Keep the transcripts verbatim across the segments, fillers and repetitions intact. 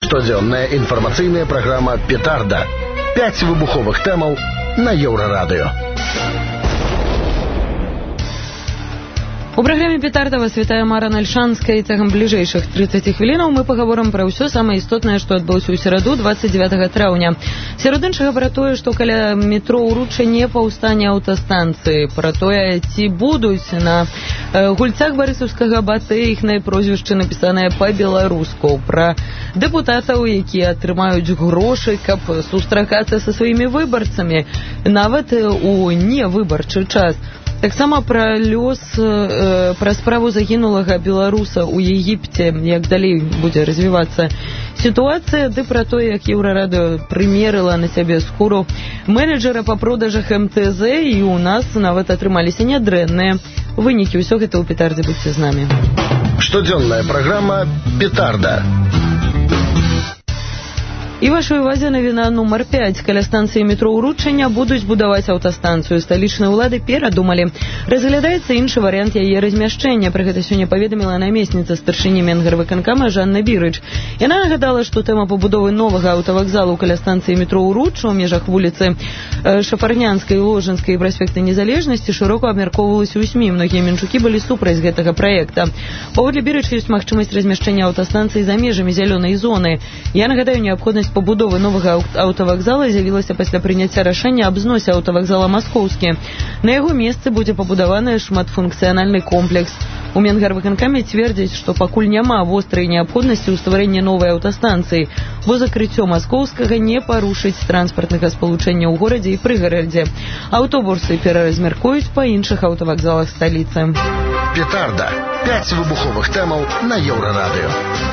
Штодзённая інфармацыйная праграма «Петарда». Пяць выбуховых тэмаў на Еўрарадыё. У праграме «Петарда» вас вітае Мара Нальшанская, і цягам бліжэйшых трыццаці хвілінаў мы пагаворым пра ўсё самае істотнае, што адбылося ў сераду дваццаць дзевятага траўня. Сярод іншага пра тое, што каля метро ўручча не паўстане аўтастанцыі, пра тое, ці будуць на э, гульцах барысаўскага батэ іхнае прозвішча напісанае па-беларуску, пра дэпутатаў, якія атрымаюць грошы, каб сустракацца са сваімі выбарцамі, нават у невыбарчы час. Таксама пра лёс, э, пра справу загінулага беларуса ў Егіпце, як далей будзе развівацца сітуацыя, ды пра тое, як Еўрарадыё прымерыла на сябе скуру менеджера па продажах эм тэ зэ, і ў нас нават атрымаліся нядрэнныя вынікі. Усё гэта ў «Петардзе», будьце з намі. Штодзённая праграма «Петарда». І вашай увазе навіна нумар пяць. Каля станцыі метро ўруччання будуць будаваць аўтастанцыю. Сталічныя ўлады перадумалі. Разглядаецца іншы варыянт яе размяшчэння. Пра гэта сёння паведаміла намесніца старшыні Менгарвыканкама Жанна Бірыч. Яна нагадала, што тэма пабудовы новага аўтавакзалу каля станцыі метро ўручча ў межах вуліцы Шафарнянскай, Ложынскай і праспекта Незалежнасці шырока абмяркоўвалася ў СМІ. Многія менчукі былі супраць гэтага праекта. Паводле Бірыч ёсць магчымасць размяшчэння аўтастанцыі за межамі зялёнай зоны. Я нагадаю, неабходнасць пабудовы новага аўтавакзала з'явілася пасля прыняцця рашэння аб зносе аўтавакзала «Маскоўскі». На яго месцы будзе пабудаваны шматфункцыянальны комплекс. У Менгарвыканкаме цвердзяць, што пакуль няма вострай неабходнасці ў стварэнні новай аўтастанцыі, бо закрыццё Маскоўскага не парушыць транспартнага спалучэння ў горадзе і прыгарадзе. Аўтобусы пераразмяркуюць па іншых аўтавакзалах сталіцы. «Петарда». Пяць выбуховых тэмаў на Еўрарадыё.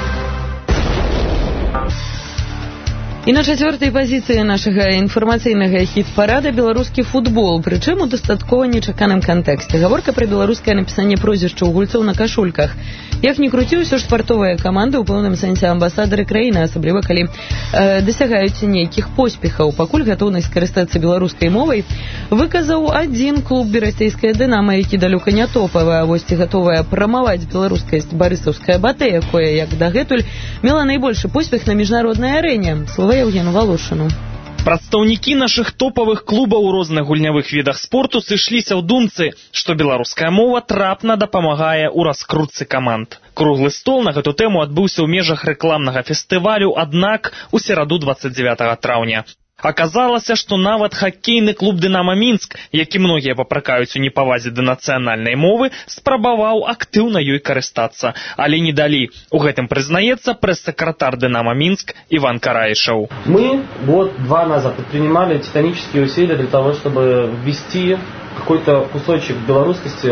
І на чацвёртай пазіцыі нашага інфармацыйнага хіт-парада беларускі футбол, прычым у дастаткова нечаканым кантэксце. Гаворка пра беларускае напісанне прозвішчаў гульцоў на кашульках. Як ні круці, усё ж спартовыя каманды ў пэўным сэнсе амбасадары краіны, асабліва калі э, дасягаюць нейкіх поспехаў. Пакуль гатоўнасць карыстацца беларускай мовай выказаў адзін клуб берасцейская «Дынама», які далёка не топавы, а вось ці гатовая прамаваць беларускасць барысаўская батэ, якое, як дагэтуль, мела найбольшы поспех на міжнароднай арэне. Слова Яўгену Валошыну. Прадстаўнікі нашых топавых клубаў у розных гульнявых відах спорту сышліся ў думцы, што беларуская мова трапна дапамагае ў раскрутцы каманд. Круглы стол на гэту тэму адбыўся ў межах рэкламнага фестывалю, аднак у сераду дваццаць дзевятага траўня. Аказалася, што нават хакейны клуб «Дынама Мінск», які многія папракаюць у непавазе да нацыянальнай мовы, спрабаваў актыўна ёй карыстацца, але не далі. У гэтым прызнаецца прэс-сакратар «Дынама Мінск» Иван Караишев. Мы год-два назад предпринимали титанические усилия для того, чтобы ввести какой-то кусочек белорусскости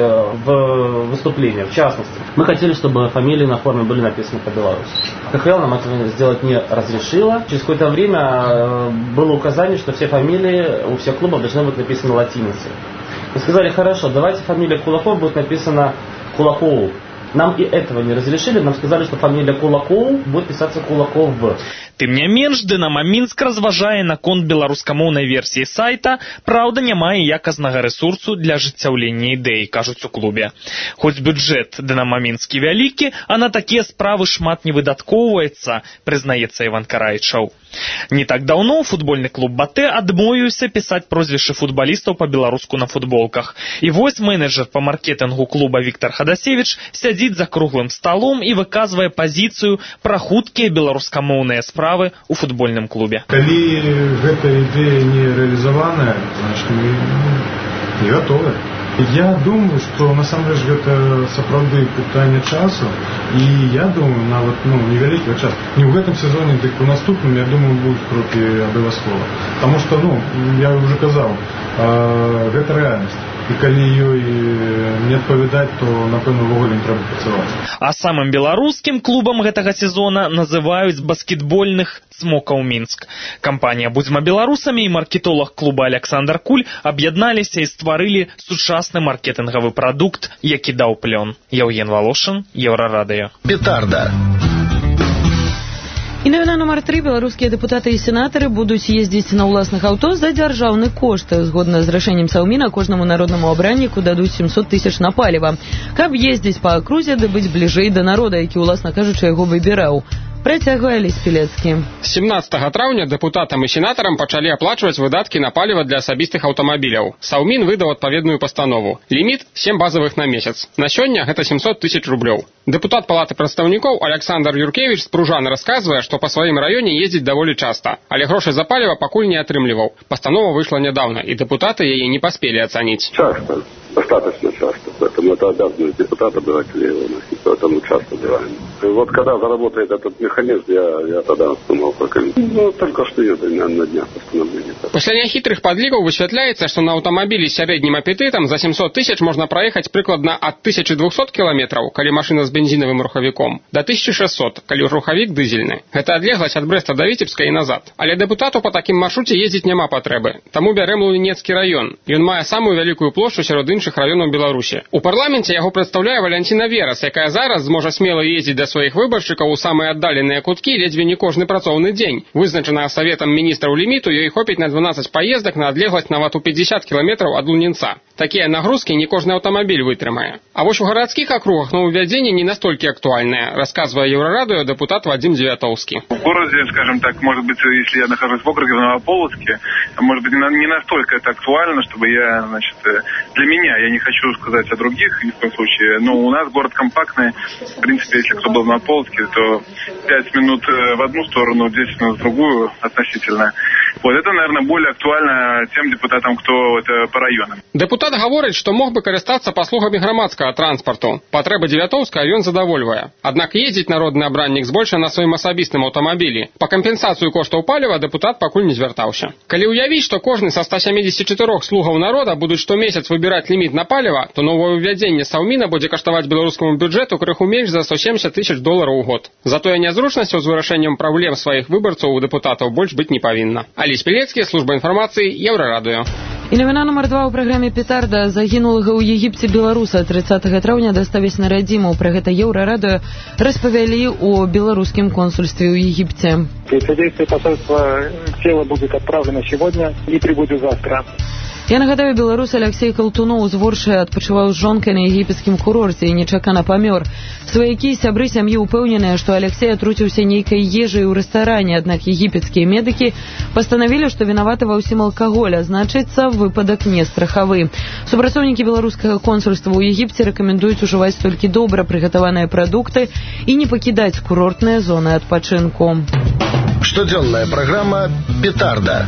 в выступление. В частности, мы хотели, чтобы фамилии на форме были написаны по-белорусски. КХЛ нам этого сделать не разрешила. Через какое-то время было указание, что все фамилии у всех клубов должны быть написаны латиницей. Мы сказали, хорошо, давайте фамилия Кулаков будет написана Кулаков. Нам и этого не разрешили, нам сказали, что фамилия Кулаков будет писаться Кулаков в. Тым не менш, «Дынама Мінск» разважае наконт беларускамоўнай версіі сайта, праўда, няма і яказнага рэсурсу для ажыццяўлення ідэй, кажуць у клубе. Хоць бюджэт «Дынама Мінскі» вялікі, а на такія справы шмат не выдаткоўваецца, прызнаецца Іван Караишев. Не так даўно футбольны клуб «Батэ» адмовіўся пісаць прозвішчы футбалістаў па-беларуску на футболках. І вось менеджер па маркетынгу клуба Віктор Хадасевіч сядзіць за круглым сталом і выказвае пазіцыю пра хуткія беларускамоўныя справы у футбольным клубе. Калі гэта ідэя не рэалізаваная, значит, мы не готовы. Я думаю, что насамрэч гэта сапраўды пытанне часу, і я думаю, нават ну, невялікага часу. Не ў гэтым сезоне, дык у наступным, я думаю, будуць крокі абавязкова. Таму што, ну, я уже казаў, гэта рэальнасць. І калі ёй не адпавядаць, то, напэўна, увогуле не трэба працаваць. А самым беларускім клубам гэтага сезона называюць баскетбольных «Цмокаў Мінск». Кампанія «Будзьма беларусамі» і маркетолог клуба Александр Куль аб'ядналіся і стварылі сучасны маркетынгавы прадукт, які даў плён. Яўген Валошын, Еўрарадыё. «Петарда». І навіна нумар тры. Беларускія дэпутаты і сенатары будуць ездзіць на ўласных аўто за дзяржаўны кошт. Згодна з рашэннем Саўміна, кожнаму народнаму абранніку дадуць сямсот тысяч на паліва, каб ездзіць па акрузе ды быць бліжэй да народа, які, уласна кажучы, яго выбіраў. Працягвае Алесь Пілецкі. семнадцатага траўня дэпутатам і сенатарам пачалі аплачваць выдаткі на паліва для асабістых аўтамабіляў. Саўмін выдаў адпаведную пастанову. Ліміт сем базавых на месяц. На сёння гэта семьсот тысяч рублёў. Дэпутат Палаты прадстаўнікоў Александр Юркевич з Пружан расказвае, што па сваім раёне ездзіць даволі часта, але грошы за паліва пакуль не атрымліваў. Пастанова выйшла нядаўна, і дэпутаты яе не паспелі ацаніць. Часто, достаточно часто, поэтому это обязанность депутата обязательно его носить, поэтому часто бываем. И вот когда заработает этот механизм, я, я тогда думал, как ну, только что идет на днях постановления. Пасля няхітрых падлікаў высвятляецца, што на аўтамабілі з сярэднім апетытам за семьсот тысяч можна праехаць прыкладна ад тысячы двухсот кіламетраў, калі машына з бензінавым рухавіком, да тысячы шэсцьсот, калі рухавік дызельны. Гэта адлегласць ад Брэста да Віцебска і назад. Але дэпутату па такім маршруце ездзіць няма патрэбы. Таму бярэм Лунінецкі раён. Ён мае самую вялікую плошчу сярод іншых раёнаў Беларусі. У парламенце яго прадстаўляе Валянціна Верас, якая зараз зможа смела ездзіць да сваіх выбаршчыкаў у самыя аддаленыя куткі ледзьве не кожны працоўны дзень. Вызначанага Саветам міністраў ліміту ёй хопіць на дванаццаць паездак на адлегласць нават у пятьдесят кіламетраў ад Лунінца. Такія нагрузкі не кожны аўтамабіль вытрымае. А вось у гарадскіх акругах новаўвядзенне не настолькі актуальнае, рассказывая Еврорадио депутат Вадим Девятовский. В городе, скажем так, может быть, если я нахожусь в округе в Новополоцке, может быть, не настолько это актуально, чтобы я, значит, для меня, я не хочу сказать о других ни в коем случае, но у нас город компактный, в принципе, если кто был в Новополоцке, то пять минут в одну сторону, десять минут в другую относительно. Вот это, наверное, более актуально тем депутатам, кто это по районам. Депутат говорит, что мог бы користаться послугами громадского транспорту. Потреба Девятовская ён задовольвае. Однако ездить народный обранник збольша на своем особистом автомобиле. По компенсацию коштаў палива депутат пакуль не звяртаўся. Калі уявіць, што кожны са ста сямидесяти четырёх слугаў народа будуць штомесяц выбіраць ліміт на паліва, то новаўвядзенне Саўміна будзе каштаваць беларускаму бюджэту крыху менш за сто семьдесят тысяч долараў у год. Затое нязручнасцяў з вырашэннем праблем сваіх выбарцаў у дэпутатаў больш быць не павінна. Алесь Пілецкі, служба інфармацыі, Еврорадио. І навіна нумар два ў праграме «Петарда» загінулага ў Егіпце беларуса тридцатага траўня даставіць на радзіму. Пра гэта Еврорадио распавялі ў беларускім консульстве ў Егіпце. При содействии посольства тело будет отправлено сегодня и прибудет завтра. Я нагадаю, беларус Алексей Калтуноў з Воршы адпачываў з жонкай на егіпецкім курорце і нечакана памёр. Сваякі і сябры сям'і ўпэўненыя, што Алексей атруціўся нейкай ежай у рэстаране, аднак егіпецкія медыкі пастанавілі, што вінаваты ва ўсім алкаголь, а значыцца, выпадак не страхавы. Супрацоўнікі беларускага консульства ў Егіпце рэкамендуюць ужываць толькі добра прыгатаваныя прадукты і не пакідаць курортныя зоны адпачынку. Штодзённая праграма «Петарда».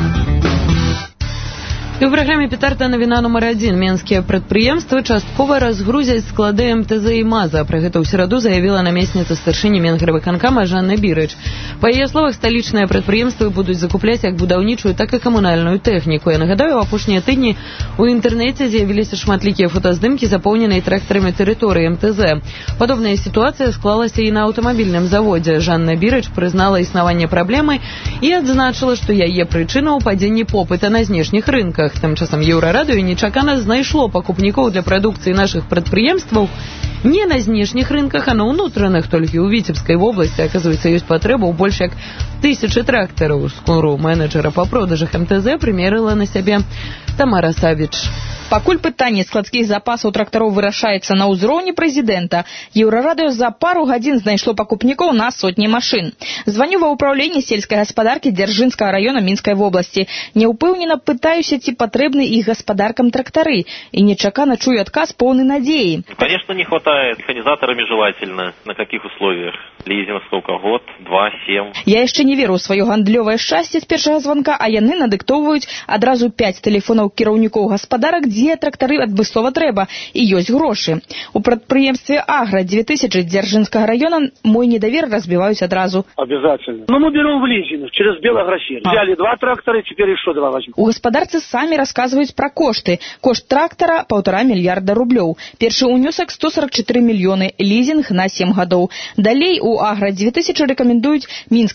І ў праграме «Петарда» навіна нумар адзін. Менскія прадпрыемствы часткова разгрузяць склады эм тэ зэ і МАЗа. Пра гэта ў сераду заявіла намесніца старшыні Менгравыканкама Жанна Бірыч. Па яе словах, сталічныя прадпрыемствы будуць закупляць як будаўнічую, так і камунальную тэхніку. Я нагадаю, у апошнія тыдні у інтэрнэце з'явіліся шматлікія фотаздымкі, запоўненыя трактарамі тэрыторыі эм тэ зэ. Падобная сітуацыя склалася і на аўтамабільным заводзе. Жанна Бірыч прызнала існаванне праблемы і адзначыла, што яе прычына ў падзенні попыта на знешніх рынках. Тым часам Еўрарадыё нечакана знайшло пакупнікоў для прадукцыі нашых прадпрыемстваў не на знешніх рынках, а на ўнутраных. Толькі ў Віцебскай вобласці, аказваецца, ёсць патрэба ў больш як тысячы трактараў. Скору менеджера па продажах эм тэ зэ прымерыла на сябе Тамара Савіч. Пакуль пытанне складскіх запасаў трактароў вырашаецца на ўзроўні прэзідэнта, Еўрарадыё за пару гадзін знайшло пакупнікоў на сотні машын. Званю ва ўпраўленне сельскай гаспадаркі Дзяржынскага раёна Мінскай вобласці. Няўпэўнена пытаюся, ці патрэбны іх гаспадаркам трактары, і нечакана чую адказ поўны надзеі. Конечно, не хватает. Механизаторами желательно. На каких условиях? Лизинг сколько? Год? Два? Семь? Я яшчэ не веру ў сваё гандлёвае шчасце з першага званка, а яны надыктоўваюць адразу пяць тэлефонаў кіраўнікоў гаспадарак, дзе трактары адмыслова трэба, і ёсць грошы. У прадпрыемстве «Агра» две тысячи Дзяржынскага раёна мой недавер разбиваюць адразу. Обязательно. Но мы берем в лизинг через Белогроссель. Взяли два трактора, теперь еще два возьмем. У гаспадарцы самі расказваюць пра кошты. Кошт трактара паўтара мільярда рублёў. Першы ўнёсак сто сорок четыре мільёны, лизинг на семь гадоў. Далей у «Агра» две тысячи рэкамендуюць мінскаму трактарнаму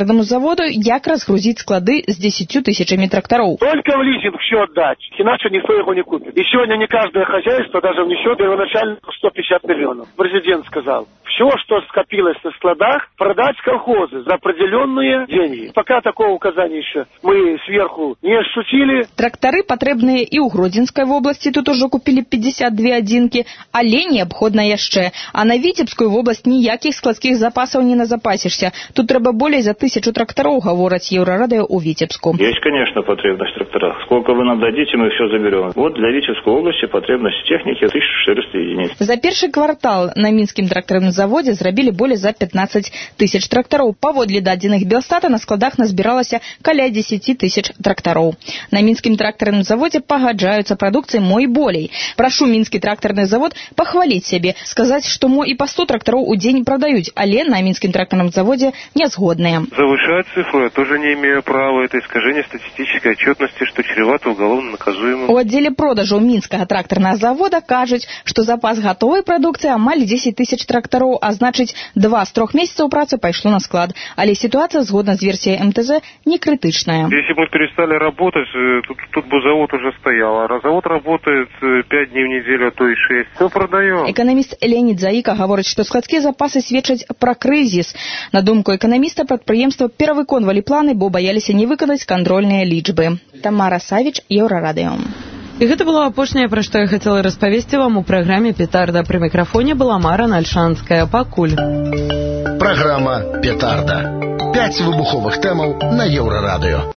трактарному заводу, як разгрузить склады с десятью тысячами тракторов. Только в лизинг все отдать, иначе никто его не купит. И сегодня не каждое хозяйство даже внесет первоначально сто пятьдесят миллионов. Президент сказал, все, что скопилось на складах, продать в колхозы за определенные деньги. Пока такого указания еще мы сверху не ощутили. Тракторы потребные и у Гродзенской в области, тут уже купили пятьдесят две одинки, але необходно яшчэ. А на Витебскую в область ніяких складских запасов не назапасишься. Тут треба более за тысячу тракторов, говорить Еврорадио у Витебску. Есть, конечно, потребность в тракторах. Сколько вы нам дадите, мы все заберем. Вот для Витебской области потребность техники тысяча четыреста единиц. За первый квартал на Минским тракторном заводе зрабілі более за пятнадцать тысяч тракторов. Паводле дадзеных Белстата на складах назбіралася каля десять тысяч тракторов. На Минским тракторном заводе пагаджаются продукции мо и болей. Прошу Минский тракторный завод похвалить себе, сказать, что мо и по сто тракторов у день продают, але на Минским тракторном заводе не сгодные. Завышать цифру я тоже не имею права. Это искажение статистической отчетности, что чревато уголовно наказуемым. У отделе продажу Минского тракторного завода кажут, что запас готовой продукции амаль десять тысяч тракторов, а значит, два з трох месяцев працы пошло на склад. Але ситуация, сгодна с версией эм тэ зэ, не критичная. Если бы мы перестали работать, тут, тут бы завод уже стоял. А завод работает пять дней в неделю, а то и шесть. Все продаем. Экономист Леонид Заика говорит, что складские запасы сведчаць про кризис. На думку экономиста, предприемства перавыконвалі планы, бо боялись не выканаць контрольные лічбы. Тамара Савіч, Еўрарадыё. І гэта было апошняе, пра што я хацела распавесці вам у праграме «Петарда». Пры мікрафоне была Мара Нальшанская. Пакуль. Праграма «Петарда». Пяць выбуховых тэмаў на Еўрарадыё.